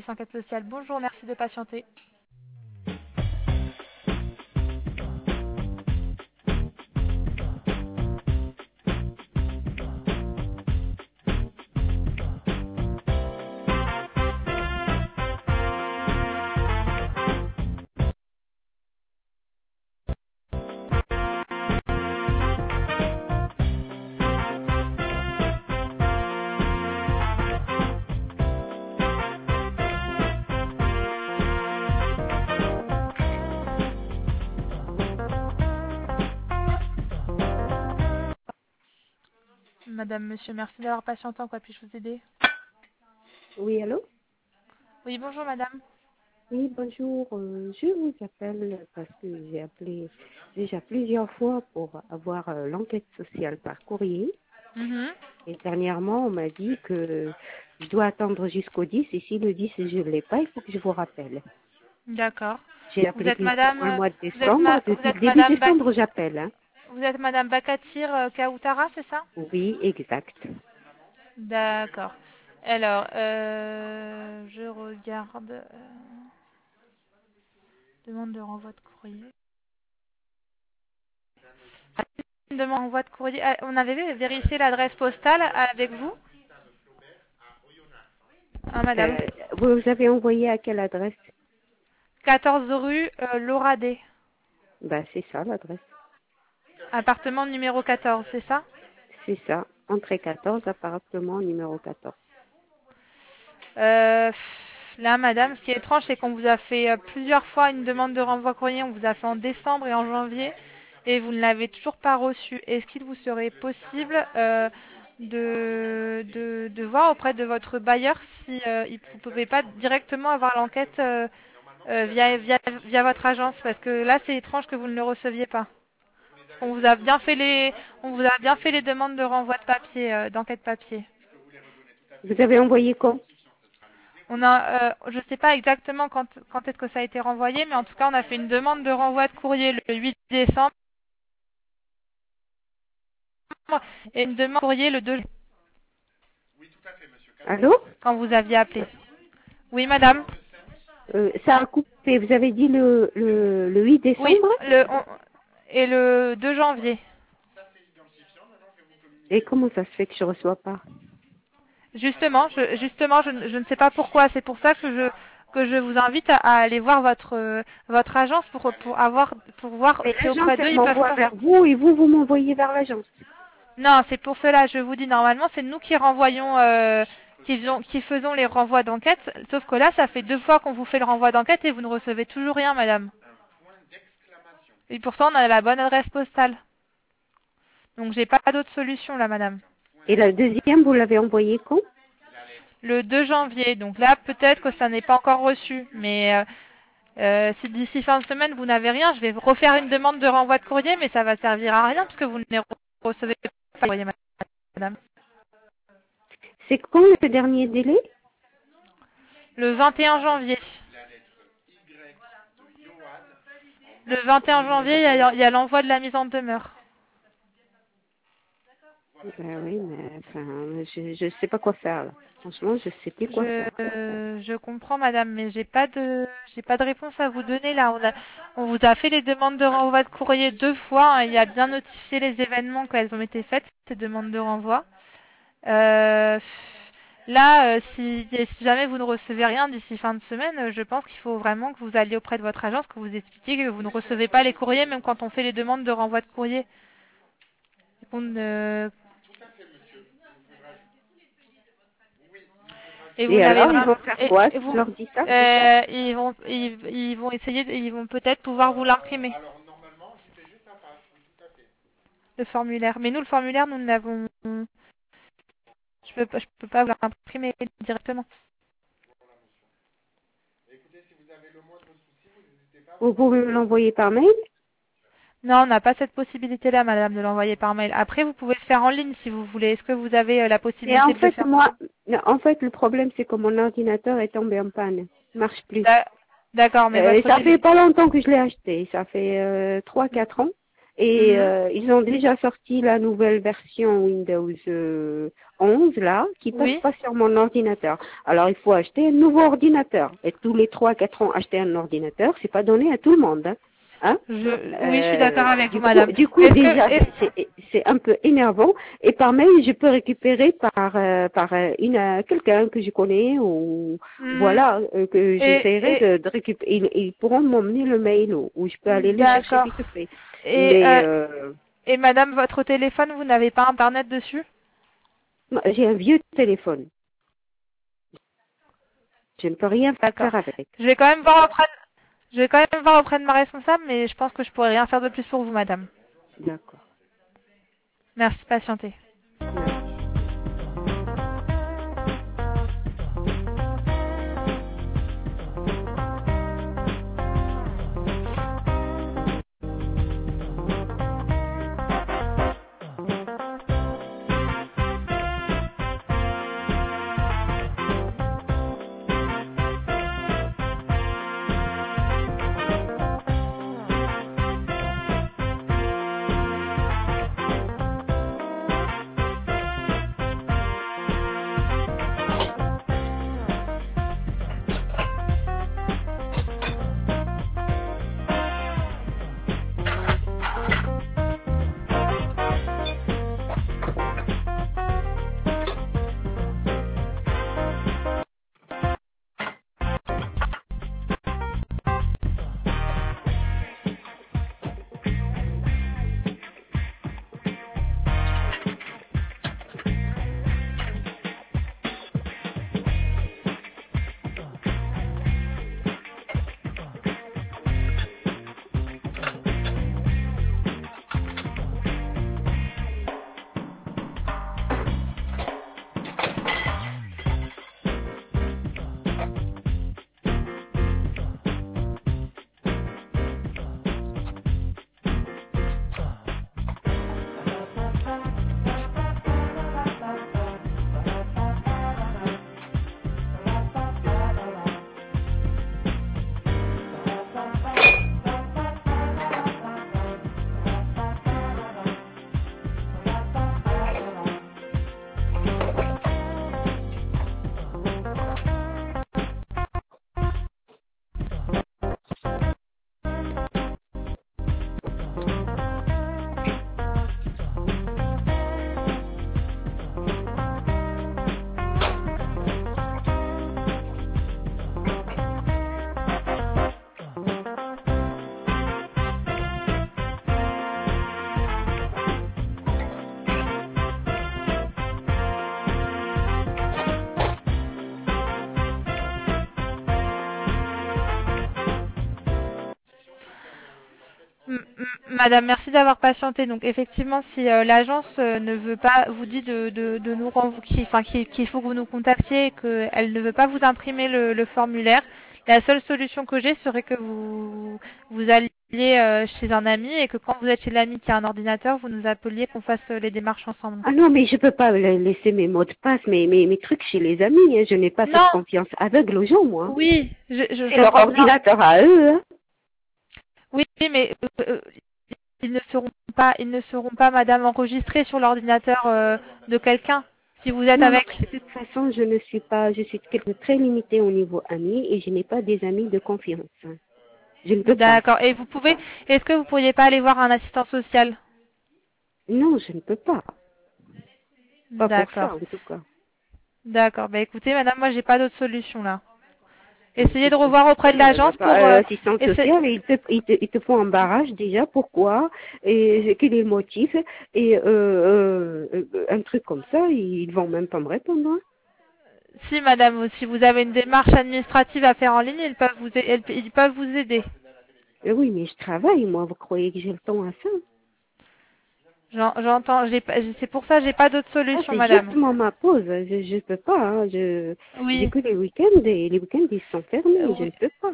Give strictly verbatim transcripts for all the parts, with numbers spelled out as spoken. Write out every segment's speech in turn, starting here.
service enquête sociale. Bonjour, merci de patienter. Madame, monsieur, merci d'avoir patienté. En quoi puis-je vous aider? Oui, allô? Oui, bonjour madame. Oui, bonjour. euh, je vous appelle parce que j'ai appelé déjà plusieurs fois pour avoir euh, l'enquête sociale par courrier. Mhm. Et dernièrement, on m'a dit que je dois attendre jusqu'au dix. Et si le dix, je ne l'ai pas, il faut que je vous rappelle. D'accord. J'ai Vous appelé êtes plusieurs fois le madame, mois de vous êtes décembre. ma, vous Depuis le êtes début madame Bak, décembre, j'appelle. Hein. vous êtes madame Bakatir euh, Kaoutara, c'est ça? Oui, exact. D'accord. Alors, euh, je regarde. euh, demande de renvoi de courrier. Une demande de renvoi de courrier. Ah, on avait vérifié l'adresse postale avec vous? Ah, madame. Euh, vous avez envoyé à quelle adresse? quatorze rue euh, Loradé. Ben, c'est ça, l'adresse. Appartement numéro quatorze, c'est ça? C'est ça. Entrée quatorze, appartement numéro quatorze. Euh, Là, madame, ce qui est étrange, c'est qu'on vous a fait euh, plusieurs fois une demande de renvoi courrier. On vous a fait en décembre et en janvier et vous ne l'avez toujours pas reçu. Est-ce qu'il vous serait possible euh, de, de, de voir auprès de votre bailleur si euh, il- vous ne pouvez pas directement avoir l'enquête euh, euh, via, via, via votre agence? Parce que là, c'est étrange que vous ne le receviez pas. On vous a bien fait les, on vous a bien fait les demandes de renvoi de papier, euh, d'enquête papier. Vous avez envoyé quand? On a, euh, je ne sais pas exactement quand, quand est-ce que ça a été renvoyé, mais en tout cas, on a fait une demande de renvoi de courrier le huit décembre et une demande de courrier le deux Allô? quand vous aviez appelé. Oui, madame. Euh, ça a coupé. Vous avez dit le, le, le huit Oui, décembre? le on- et le deux janvier. Et comment ça se fait que je ne reçois pas? Justement, je, justement, je, ne je ne sais pas pourquoi. C'est pour ça que je que je vous invite à, à aller voir votre euh, votre agence pour pour avoir pour voir Mais si l'agence, auprès d'eux elle ils peuvent m'envoie pas. vers vous et vous, vous m'envoyez vers l'agence. Non, c'est pour cela, je vous dis, normalement, c'est nous qui renvoyons, euh, qui, faisons, qui faisons les renvois d'enquête, sauf que là, ça fait deux fois qu'on vous fait le renvoi d'enquête et vous ne recevez toujours rien, madame. Et pourtant, on a la bonne adresse postale. Donc, j'ai pas d'autre solution, là, madame. Et la deuxième, vous l'avez envoyée quand? Le deux janvier, donc là, peut-être que ça n'est pas encore reçu, mais euh, euh, si d'ici fin de semaine, vous n'avez rien, je vais refaire une demande de renvoi de courrier, mais ça va servir à rien, parce que vous ne les recevez pas, voyez, madame. C'est quand le dernier délai? Le vingt et un janvier. Le vingt et un janvier, il y a, il y a l'envoi de la mise en demeure. Ben oui, mais enfin, je ne sais pas quoi faire là. Franchement, je ne sais plus quoi Je, faire. euh, je comprends, madame, mais j'ai pas de, j'ai pas de réponse à vous donner là. On a, on vous a fait les demandes de renvoi de courrier deux fois. Hein, il y a bien notifié les événements qu'elles ont été faites, ces demandes de renvoi. Euh, Là, euh, si, si jamais vous ne recevez rien d'ici fin de semaine, euh, je pense qu'il faut vraiment que vous alliez auprès de votre agence, que vous expliquiez que vous ne recevez pas les courriers, même quand on fait les demandes de renvoi de courrier. Qu'on ne- Et vous Et n'avez alors, ils vraiment vont faire et, quoi et si je vous leur dis ça? euh, ils vont ils, ils vont essayer de- ils vont peut-être pouvoir vous l'imprimer le formulaire. Mais nous le formulaire nous ne l'avons je peux pas je peux pas vous l'imprimer directement. Vous pouvez me l'envoyer par mail? Non, on n'a pas cette possibilité là, madame, de l'envoyer par mail. Après vous pouvez le faire en ligne si vous voulez. Est-ce que vous avez euh, la Et en possibilité de le fait, faire? moi, en fait, le problème, c'est que mon ordinateur est tombé en panne. Il marche plus. D'a- D'accord, mais Euh, votre ça fait télé pas longtemps que je l'ai acheté. Ça fait euh, trois quatre ans. Et Mhm. euh, ils ont déjà sorti la nouvelle version Windows euh, onze, là, qui passe Oui. pas sur mon ordinateur. Alors, il faut acheter un nouveau ordinateur. Et tous les trois, quatre ans, acheter un ordinateur, c'est pas donné à tout le monde. Hein. Hein. Je, oui, je suis d'accord Euh, avec vous, du coup, madame. du coup, Est-ce que, déjà, est-ce- c'est c'est- c'est un peu énervant. Et par mail, je peux récupérer par euh, par euh, une euh, quelqu'un que je connais ou Hmm. voilà euh, que et, j'essaierai et, de, de récupérer. Ils, ils pourront m'emmener le mail ou, ou je peux aller le chercher d'accord. vite fait. Et, Mais euh, euh, et madame, votre téléphone, vous n'avez pas internet dessus? j'ai un vieux téléphone. Je ne peux rien D'accord. faire avec. Je vais quand même voir auprès de, je vais quand même voir auprès de ma responsable, mais je pense que je pourrais rien faire de plus pour vous, madame. D'accord. Merci de patienter. Merci. M- m- Madame, merci d'avoir patienté. Donc effectivement, si euh, l'agence euh, ne veut pas, vous dit de, de, de nous renvoyer, enfin qu'il qu'il faut que vous nous contactiez et qu'elle ne veut pas vous imprimer le, le formulaire, la seule solution que j'ai serait que vous vous alliez euh, chez un ami et que quand vous êtes chez l'ami qui a un ordinateur, vous nous appeliez qu'on fasse euh, les démarches ensemble. Ah non, mais je peux pas la- laisser mes mots de passe, mes, mes, mes trucs chez les amis. Hein. Je n'ai pas fait Non, confiance aveugle aux gens, moi. oui, je, je- C'est leur j'entends bien. ordinateur à eux. Hein. Oui, mais euh, euh, ils ne seront pas, ils ne seront pas, madame, enregistrés sur l'ordinateur euh, de quelqu'un. Si vous êtes Non, non, avec. mais de toute façon, je ne suis pas, je suis quelqu'un de très limité au niveau amis et je n'ai pas des amis de confiance. Hein. Je ne peux pas. D'accord. Et vous pouvez, est-ce que vous pourriez pas aller voir un assistant social? Non, je ne peux pas. Pas pour ça, D'accord. en tout cas. D'accord. Bah écoutez, madame, moi j'ai pas d'autre solution là. Essayez de Assistant revoir auprès de social, euh, l'agence bah, pour. euh, Euh, assistant essa- social, ils te, ils te, ils te font un barrage déjà. Pourquoi? Et quel est le motif? Et euh, euh, euh, un truc comme ça, ils vont même pas me répondre. Hein. Si, madame, si vous avez une démarche administrative à faire en ligne, ils peuvent vous, a- ils peuvent vous aider. Eh oui, mais je travaille, moi. Vous croyez que j'ai le temps à ça? J'en- J'entends. J'ai pas- C'est pour ça que j'ai pas d'autre Ah, solution, c'est madame. justement ma pause. Je je peux pas. Hein. Je j'ai Oui. que les week-ends et les week-ends ils sont Euh, fermés. Je oui. ne peux pas.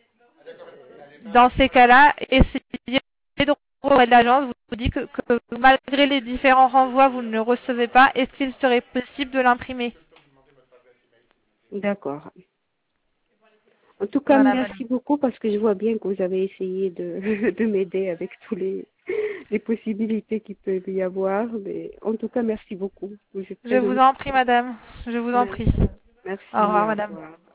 Dans ces cas-là, essayez de auprès de l'agence. Vous vous dites que, que malgré les différents renvois, vous ne le recevez pas. Est-ce qu'il serait possible de l'imprimer? D'accord. En tout cas, Voilà, madame. merci beaucoup parce que je vois bien que vous avez essayé de de m'aider avec tous les des possibilités qu'il peut y avoir. Mais en tout cas, merci beaucoup. Je suis Je très vous remercie. en prie, madame. Je vous en prie. Merci, Au revoir, merci, au madame. revoir.